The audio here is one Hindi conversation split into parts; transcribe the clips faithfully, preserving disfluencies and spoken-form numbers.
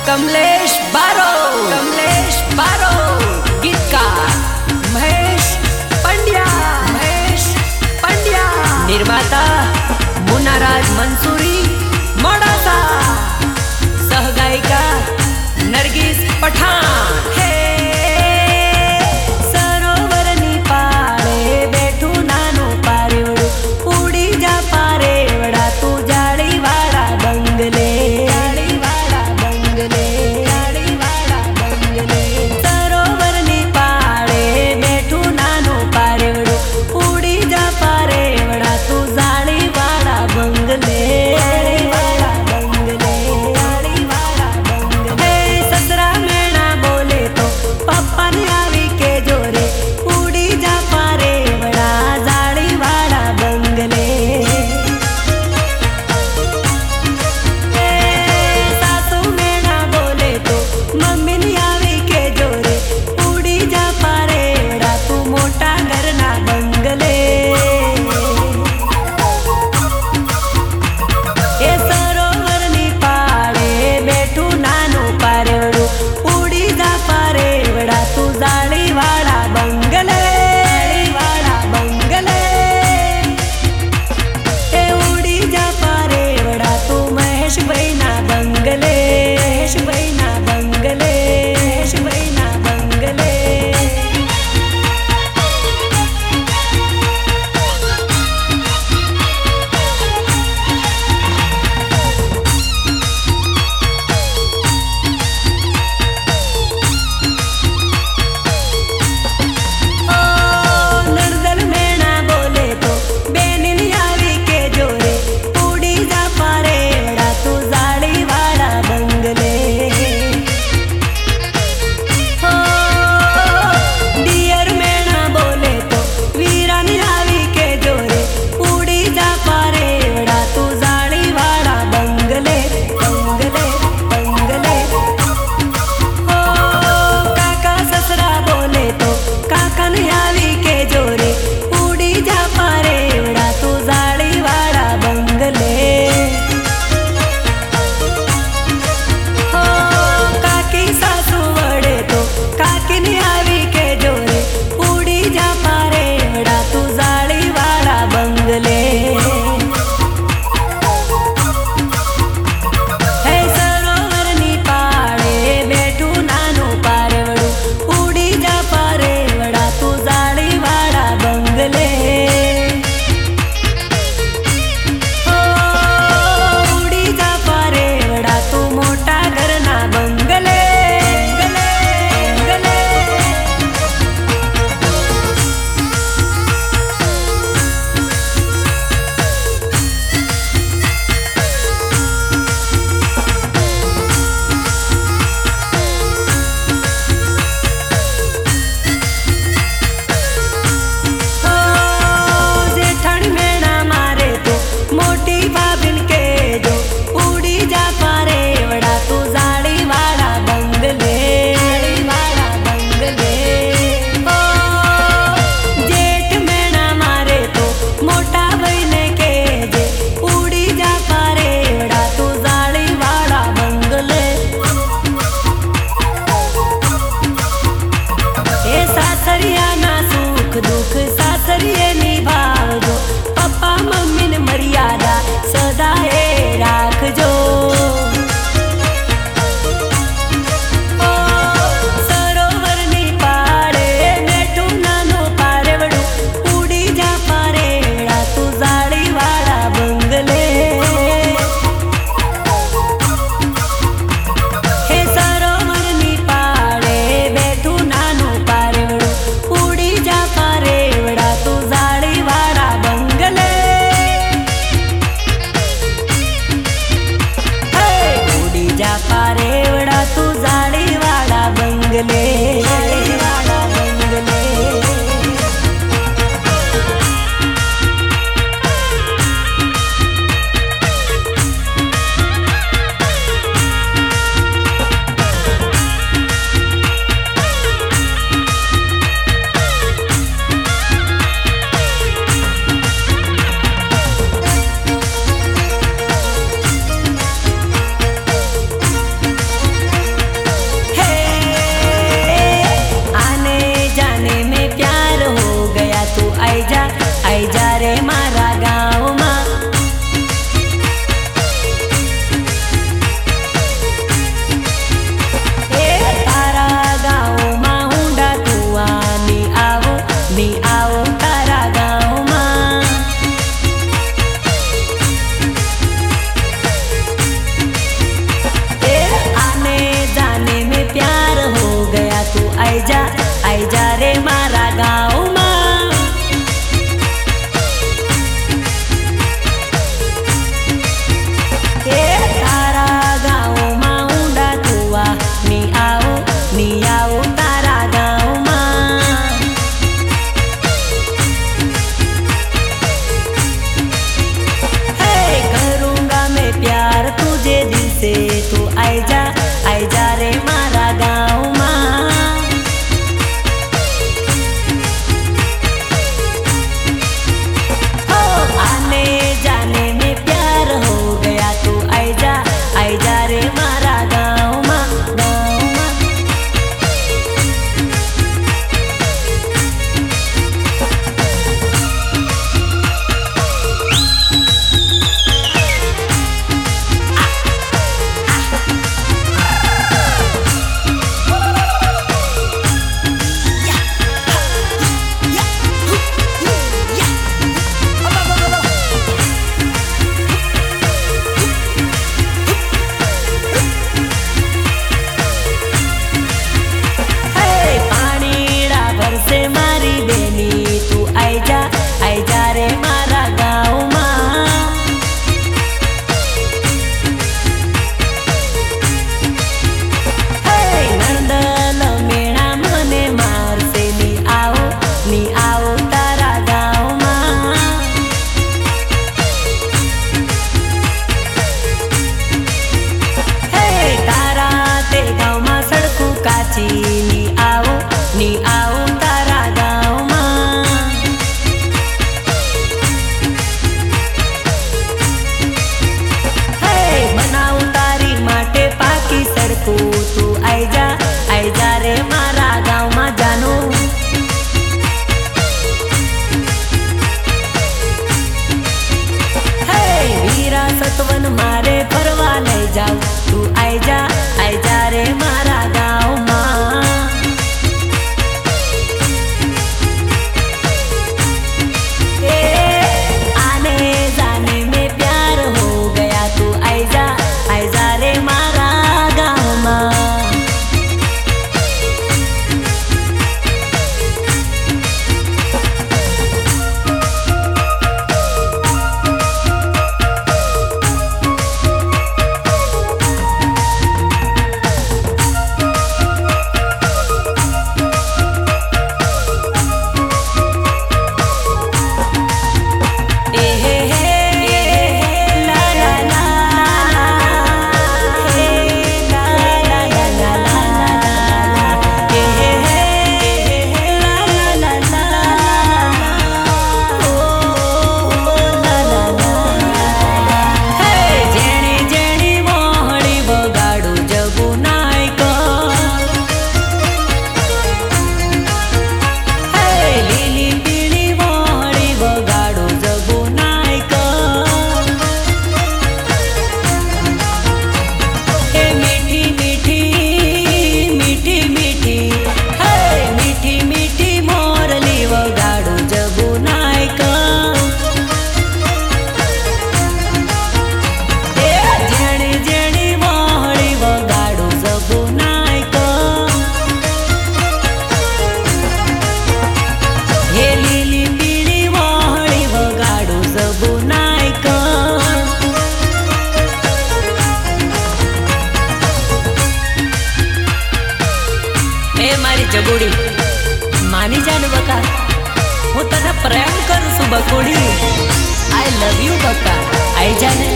कमलेश बारो कमलेश बारो गीतकार महेश पंड्या महेश पंड्या निर्माता मुन्नाराज मंसूरी मोडासा सहगायिका नरगिस पठाण हे सरोवरनी पाळे बेठू नानू पारेवडू उडी जा पारेवडा तू जाळीवाडा बंगले जाळीवाडा बंगले जाळीवाडा बंगले सरोवरनी पाळे बेठू नानू पारेवडू उडी जा पारेवडा तू जाळीवाडा बंगले जाळीवाडा बंगले जाळीवाडा बंगले ससरा मेणा बोले तो पप्पा ने आवी के जोरे उडी जा पारेवडा जाळीवाडा बंगले सासू मेणा बोले तो मम्मी ने आवी के जोरे उडी जा पारेवडा तू मोठा घरना बंगले ए सरोवरनी पाळे बेठू नानू पारेवडू उडी जा पारेवडा तू जाळीवाडा बंगले जाळीवाडा बंगले ए उडी जा पारेवडा तू महेश बैना बंगले महेश बैना बंगले महेश बैना बंगले ओ नरदल मेणा बोले तो बेनिनी आवी के जोरे उडी जा पारेवडा तू जाळीवाडा बंगले हो डियर मेणा बोले तो वीरानी आवी के जोरे उडी जा पारेवडा तू जाळीवाडा बंगले बंगले बंगले हो काका ससरा बोले तो काका ने आवी के जोरे उडी जा पारेवडा तू जाळीवाडा बंगले हो काकी सासू वडे तो काकी ने आवी के जोरे उडी जा पारेवडा तू जाळीवाडा बंगले हे सरोवरनी पाळे बेठू नानू पारेवडू उडी जा पारेवडा तू जाळीवाडा बंगले हो उडी जा पारेवडा तू मोठा घरना बंगले बंगले हो जेठाणी मेणा मारे तो मोटी भाभिन के जो उडी जा पारेवडा तू जाळीवाडा बंगले जाळीवाडा बंगले हो जेठ मेणा मारे तो मोठा बहिण के जे उडी जा पारेवडा तू जाळीवाडा बंगले हे सासरिया ना सुख दुख सासरिये निभावजो पप्पा मम्मी ने मर्यादा सदा हे राखजो ओ सरोवरनी पाळे बेठू नानू पारेवडू उडी जा पारेवडा तू जाळीवाडा बंगले हे सरोवरनी पाळे बेठू नानू पारेवडू उडी जा पारेवडा तू जाळीवाडा बंगले हे उडी जा पारेवडा तू जाळीवाडा बंगले जाळीवाडा बंगले आई जा आई जा रे मारा गाँव माँ। हो आने जाने में प्यार हो गया तू आई जा आई जा रे मारा गाँव माँ गाँव माँ। से मारी बेनी तू आई जा आई जा रे मारा गाँव माँ। नंदल मेणा मने मार से नी आओ नी आओ तारा गाँव माँ। हे तारा ते गाँव माँ सड़कू काची नी आओ नी आओ तू आई जा आई जा रे मारा गाँव माँ जानो। हे वीरा सतवन मारे फरवा नहीं जाओ तू आई जा आई जा रे मारा गाँव माँ। आने जाने में प्यार हो गया तू आई जा आई जा रे मारा जगोड़ी मानी जान बका हूँ तने प्रेम करू सु बकोड़ी आई लव यू बका आई जाने।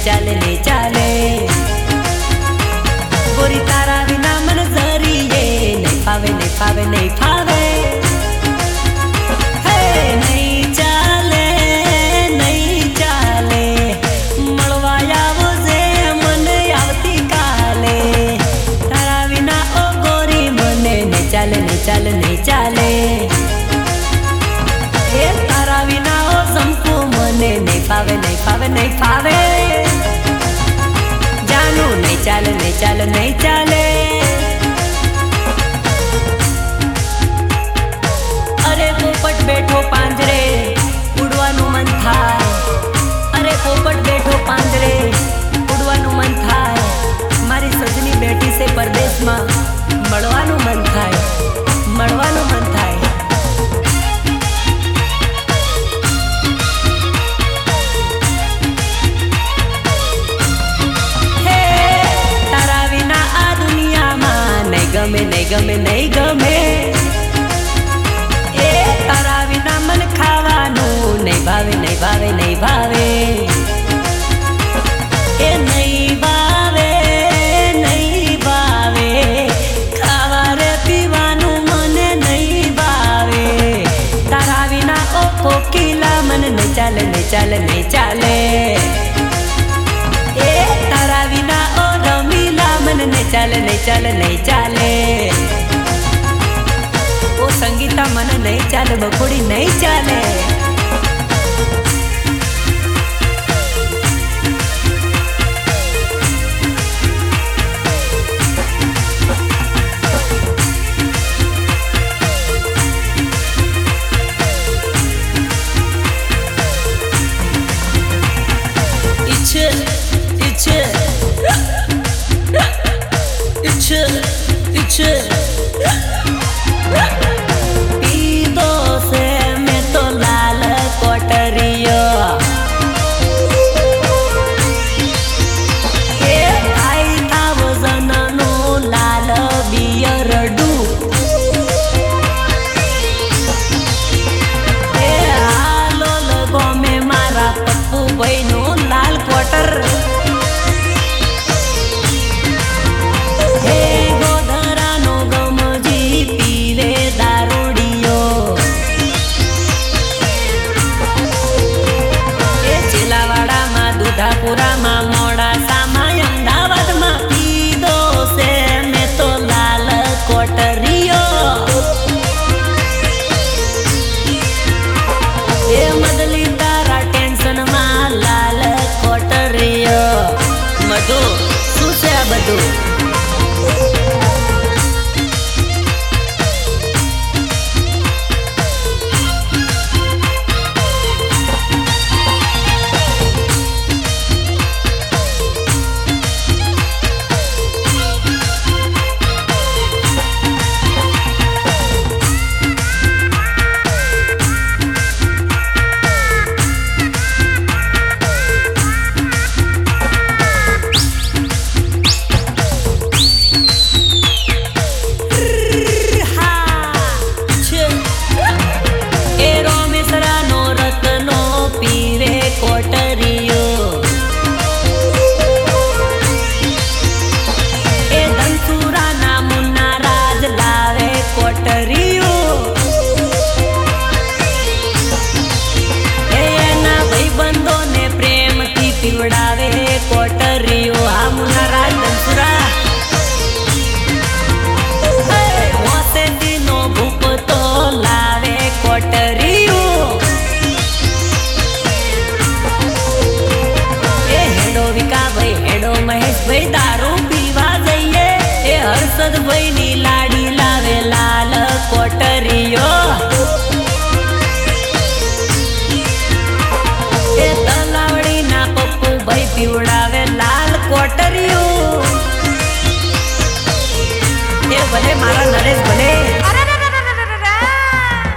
ચાલે નહીં ચાલે ગોરી તારા વિના મન જરીએ નહીં ફાવે નહીં ફાવે નહીં ફાવે હે નહીં ચાલે નહીં ચાલે મળવા આવો જે મને આવતી કાલે તારા વિના ઓ ગોરી મને નહીં ચાલે નહીં ચાલે નહીં ચાલે એ તારા વિના ઓ સંપુ મને નહીં ફાવે નહીં ફાવે નહીં ફાવે જાનું નહીં ચાલે નહીં ચાલે નહીં ચાલે અરે પોપટ બેઠો પાંજરે ઉડવાનું મન થાય અરે પોપટ બેઠો પાંજરે ઉડવાનું મન થાય મારી સજની બેઠી છે પરદેશમાં મળવાનું મન થાય મળવાનું મન થાય ગમે નહીં ગમે નહીં ગમે એ તારા વિના મન ખાવાનું નહીં ભાવે નહીં ભાવે નહીં ભાવે એ નહીં ભાવે નહીં ભાવે ખાવા રે પીવાનું મને નહીં ભાવે તારા વિના ઓ કોકિલા મને નહીં ચાલે નહીં ચાલે નહીં ચાલે એ તારા વિના ઓ રમીલા મને નહીં ચાલે નહીં ચાલે નહીં ચાલે ઓ સંગીતા મને નહીં ચાલે બખોડી નહીં ચાલે ઈચ્છે ઈચ્છે ઈચ્છે ઈચ્છે પીધો છે મેં તો લાલ કોટરીયો એ આઈ થાઉઝન્ડનું લાલ બિયરડું એ હાલો લગો મેં મારા પપ્પુ ભાઈનું લાલ કોટર પુરામાં મોડાસામાં અમદાવાદમાં પીધો છે મેં તો લાલ કોટરીયો એ મદલી તારા ટેન્શનમાં લાલ કોટરીયો મધુ શું છે આ બધું કોટરીઓ આ મુના રાજ દંસુરા મોસેથી નો ભૂપ તો લાવે કોટરીઓ એ હેડો વિકા ભાઈ હેડો મહેશ ભાઈ દારૂ પીવા જઈએ એ હર્ષદ ભાઈ ની લાડી લાવે લાલ કોટરીઓ એ તલાવડી ના પપ્પુ ભાઈ પીવડા